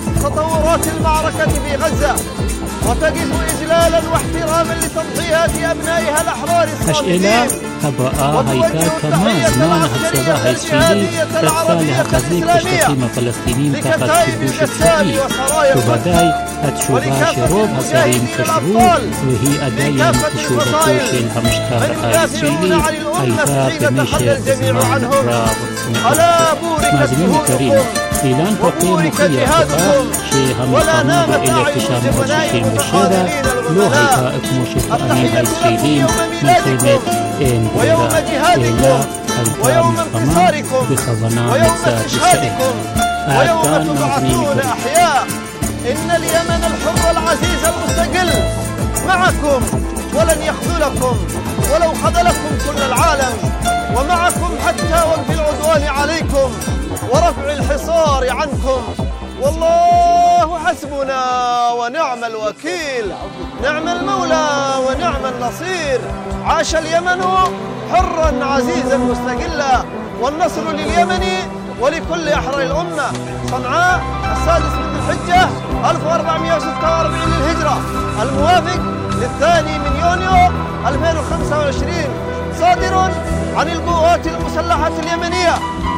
تطورات المعركة في غزة وتقف إجلالا واحتراما لتضحيات أبنائها الأحرار الصامدين. הבאה הייתה כמה זמן הצבא הישראלי רצה להחזיק בשטחים הפלסטינים תחת כיבוש ישראלי. ובוודאי התשובה שרוב השרים חשבו, והיא עדיין תשובתו של המשטר הישראלי, הייתה במשך זמן רב מאוד. מאזינים יקרים, אילן פרטי מוכיח לך שהמלחמה ב-1967 לא הייתה כמו שטוענים הישראלים מלחמת אין ברירה, אלא הייתה מלחמה בכוונה מצד ישראל. עד כאן מאזינים יקרים. إن اليمن الحر العزيز المستقل معكم ولن يخذلكم ولو خذلكم كل العالم، ومعكم حتى وقف العدوان عليكم ورفع الحصار عنكم. والله حسبنا ونعم الوكيل، نعم المولى ونعم النصير. عاش اليمن حرا عزيزا مستقلا، والنصر لليمن ولكل أحرار الأمة. صنعاء 6 من الحجة 1446 للهجرة، الموافق للثاني من يونيو 2025، صادر عن القوات المسلحة اليمنية.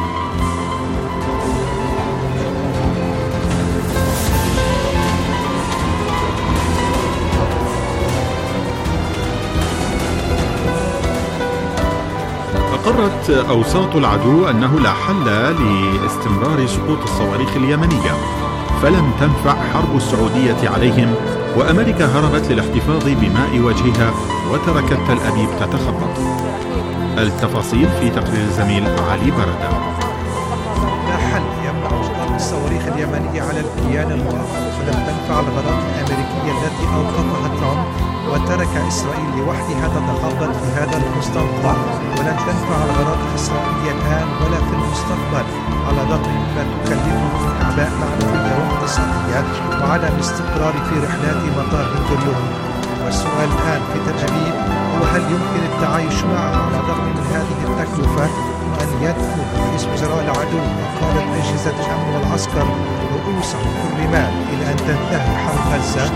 أقرت أوساط العدو أنه لا حل لاستمرار سقوط الصواريخ اليمنية، فلم تنفع حرب السعودية عليهم، وأمريكا هربت للاحتفاظ بماء وجهها وتركت تل أبيب تتخبط. التفاصيل في تقرير الزميل علي بردة. لا حل يمنع إطلاق الصواريخ اليمنية على الكيان المؤقت، ولم تنفع الغارات الأمريكية التي أوقفها ترامب وترك إسرائيل لوحدها تتخبط في هذا المستنقع، ولن تنفع الغارات الإسرائيلية الآن ولا في المستقبل، على الرغم مما تكلفه من أعباء معنوية واقتصادية وعدم استقرار في رحلات مطار بن غوريون. والسؤال الآن في تل أبيب هو هل يمكن التعايش معها على الرغم من هذه التكلفة، وأن يدخل رئيس وزراء العدو وقادة أجهزة الأمن والعسكر رؤوسهم في الرمال إلى أن تنتهي حرب غزة؟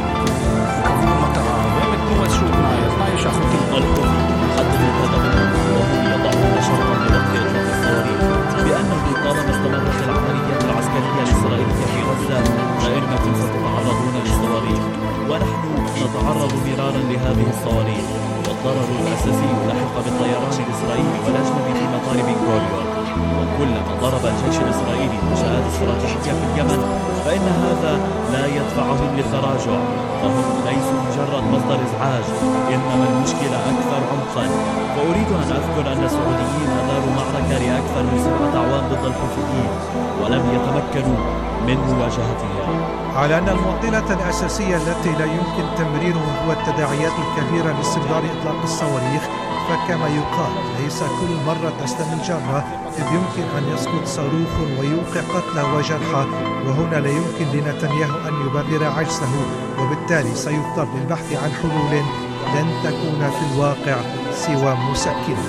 بأنه طالما استمرت العملية العسكرية الإسرائيلية في غزة فإنكم ستتعرضون للصواريخ، ونحن نتعرض مرارا لهذه الصواريخ. والضرر الأساسي لحق بالطيران الإسرائيلي والأجنبي في مطار بن غوريون. وكلما ضرب الجيش الإسرائيلي منشآت استراتيجية في اليمن فإن هذا لا يدفعهم للتراجع، فهم ليسوا مجرد مصدر إزعاج، إنما المشكلة أكثر عمقا. وأريد أن أذكر أن السعوديين أداروا معركة لأكثر من 7 أعوام ضد الحوثيين ولم يتمكنوا من مواجهتها. على أن المعضلة الأساسية التي لا يمكن تمريرها هو التداعيات الكبيرة لاستمرار إطلاق الصواريخ، فكما يقال ليس كل مرة تستمر الجرة، إذ يمكن أن يسقط صاروخ ويوقع قتلى وجرحى، وهنا لا يمكن لنتنياهو أن يبرر عجزه، وبالتالي سيضطر للبحث عن حلول لن تكون في الواقع سوى مسكنة.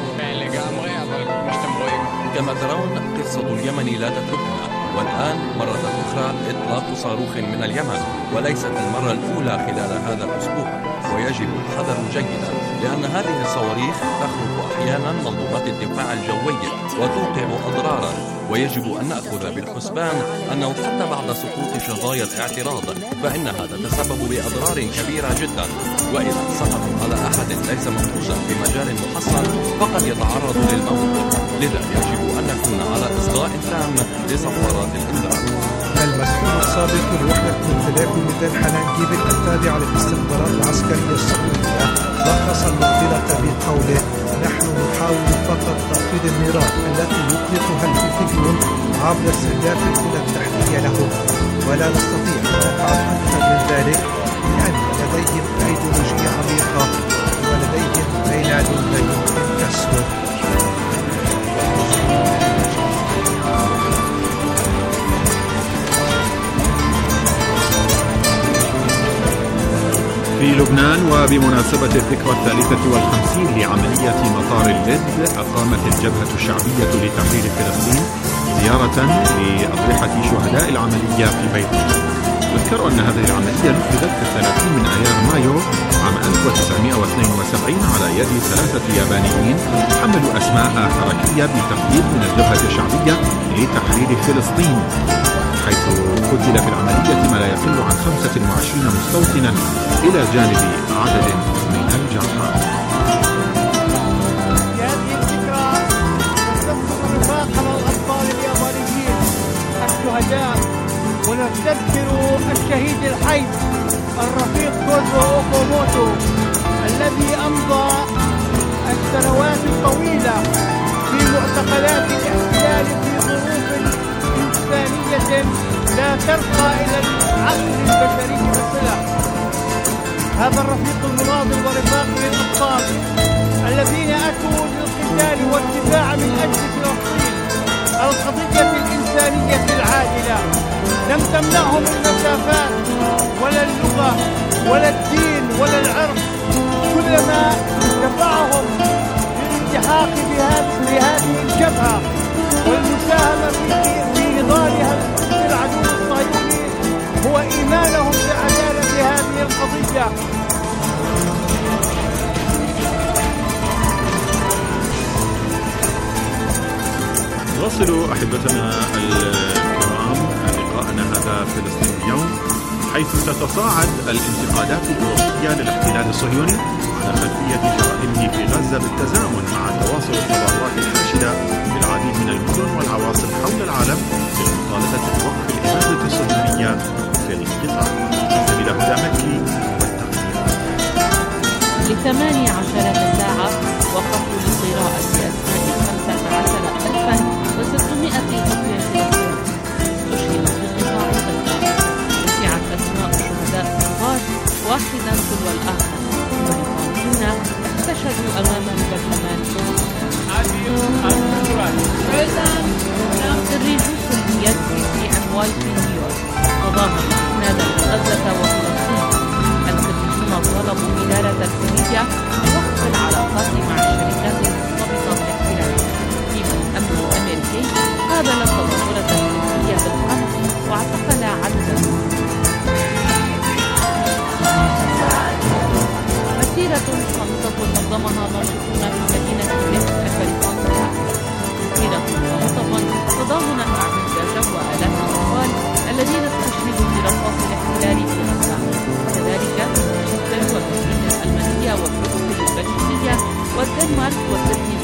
كما ترون قصة اليمن لا تتركنا، والآن مرة أخرى إطلاق صاروخ من اليمن، وليست المرة الأولى خلال هذا الأسبوع، ويجب الحذر جيدا لأن هذه الصواريخ تخرق أحيانا منظومات الدفاع الجوي وتوقع أضرارا، ويجب أن نأخذ بالحسبان أنه حتى بعد سقوط شظايا الاعتراض فإنها تتسبب بأضرار كبيرة جدا، وإذا سقطت على أحد ليس منقوشا في مجال محصن فقد يتعرض للموت، لذا يجب أن نكون على إصغاء تام لصفارات الإنذار. المسؤول السابق لوحدة امتلاك ميدان حنان جيبل التابعة للاستخبارات العسكرية السعودية لخص المعضلة بقوله: نحن نحاول فقط تخفيض النيران التي يطلقها الحوثيون عبر السرداب الكلى التحتية لهم، ولا نستطيع أن نفعل أكثر من ذلك لأن لديهم أيديولوجية عميقة ولديهم عناد لا يمكن كسره. في لبنان وبمناسبة الذكرى 53 لعملية مطار اللد، أقامت الجبهة الشعبية لتحرير فلسطين زيارة لأضرحة شهداء العملية في بيروت. يذكر أن هذه العملية نفذت في 30 من آيار مايو عام 1972 على يد 3 يابانيين حملوا أسماء حركية بتقدير من الجبهة الشعبية لتحرير فلسطين، حيث قتل في العملية ما لا يقل عن 25 مستوطنا إلى جانب عدد من الجرحى. في هذه الذكرى نستذكر رفاقنا الأبطال اليابانيين الشهداء، ونستذكر الشهيد الحي الرفيق كوزو أوكوموتو الذي أمضى السنوات الطويلة في معتقلات الاحتلال في ظروف إنسانية لا ترقى إلى العقل البشري بصلة. هذا الرفيق المناضل ورفاقه الأبطال الذين أتوا للقتال والدفاع من أجل فلسطين القضية الإنسانية العادلة، لم تمنعهم المسافات ولا اللغة ولا الدين ولا العرق، كلما دفعهم للالتحاق بهذه الجبهة والمساهمة في نضالها بالعدو الصهيوني هو إيمانهم بعدالة هذه القضية. نواصل أحبتنا الكرام لقاءنا هذا فلسطين اليوم، حيث تتصاعد الانتقادات الأوروبية للاحتلال الصهيوني على خلفية جرائمه في غزة بالتزامن مع تواصل التظاهرات الحاشدة في العديد من المدن والعواصم حول العالم لمطالبة بوقف الإبادة الصهيونية في القطاع. سبيل هدى مكي والتقدير. ل18 ساعة وقفوا لقراءة أسماء 15,600 قتل فلسطين استشهدوا في قطاع غزة. رفعت أسماء شهداء الثغار واحدا تلو الآخر، والمقاومون احتشدوا أمام البرلمان. الرجوع اليد في أموال في نيويورك تظاهر إسنادا لغزة وفلسطين. المسلمون طلبوا إدارة الكوميديا بوقف العلاقات مع الشركات المرتبطة بالاحتلال، فيما الأمن الأمريكي قابل التظاهرة السلمية بالحرب واعتقل عددا. مسيرة خامسة نظمها ناشطون في مدينة ليفت كاليفورنيا. مسيرة ومطبا تضامنا مع احتجاج وآلاف الأطفال الذين استشهدوا في رصاص الاحتلال في غزة. كذلك تشترك التسليم الألمانية والحقوق البشرية والدنمارك والتسليم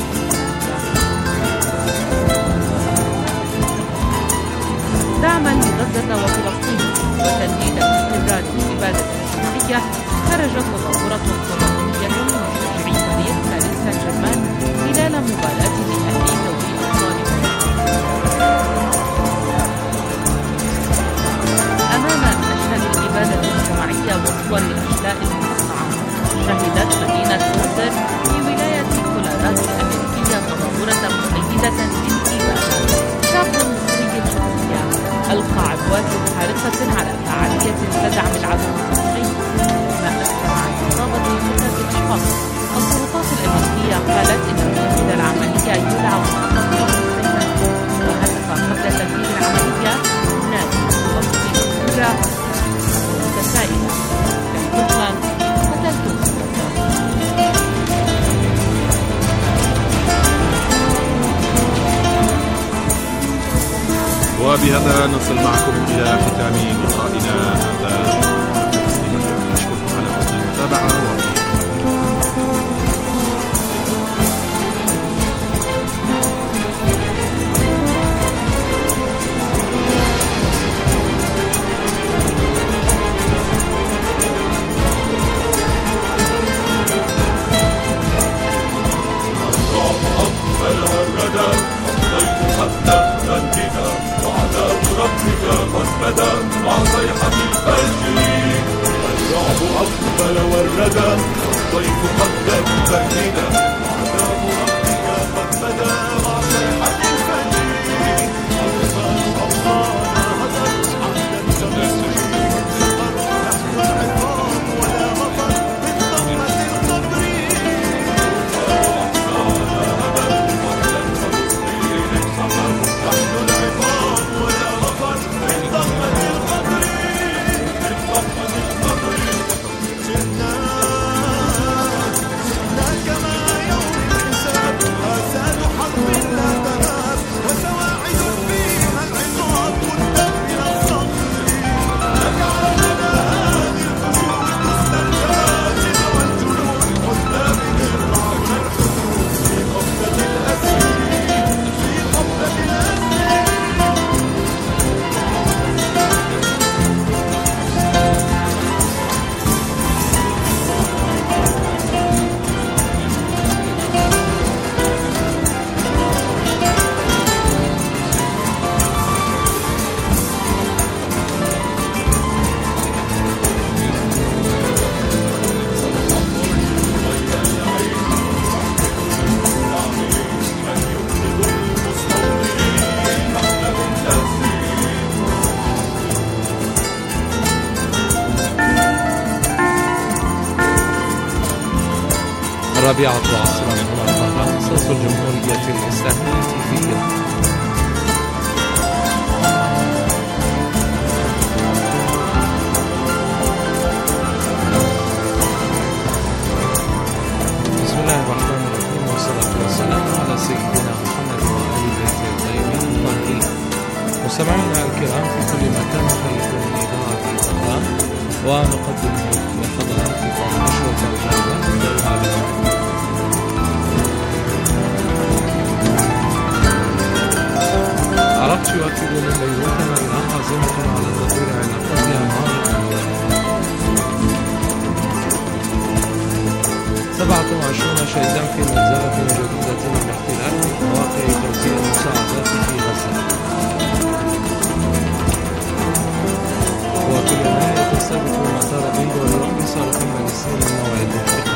دعما لغزة وفلسطين وتنديدا باستمرار الإبادة الجماعية، خرجت تظاهرة تضامنية من مشجعي فريق باريس سان جيرمان السلطات الأمريكية قالت إن منفذ العملية يدعى محطة قبر وهدف قبل تنفيذ العملية ناس مصرية كبرى متسائلة كحكومة قتلتم وبهذا نصل معكم إلى ختام لقائنا هذا. نشكركم على حسن المتابعة. أقبل والردى الضيف قد بردنا وعذاب ربك قد بدا مع صيحة الفجر أبطانا هدى عهدا تمسك بالقر نحن العظام ولا مطر من ضمة القبر أبطانا هدى عهدا تمسك بالقر نحن العظام ولا مطر من ضمة القبر كما يوم الحساب آسان حرب لا تنام وسواعد فيها العظام مدة من الصبر نجعل لنا هذه الخيول حسن الجماجم والجنود حسنا بنرفع الحدود في قبضة الأسر في قبضة الأسر. الرابعة عصرا هنا القاهرة صوت الجمهورية الإسلامية في إيران. بسم الله الرحمن الرحيم والصلاة والسلام على سيدنا محمد وآل بيته الطيبين الطاهرين. مستمعينا الكرام في كل مكان نحييكم من إذاعة طهران ونقدم لحضراتكم نشرة الجولة العالمية. عرفت يؤكد من بيروت أن إيران عازمة على تطوير علاقاتها مع إيران. 27 شهيدا في منزلة جديدة للاحتلال من مواقع توزيع المساعدات في غزة. وكل يوم يستهدف مطار بن غوريون بصاروخ باليستي من موعد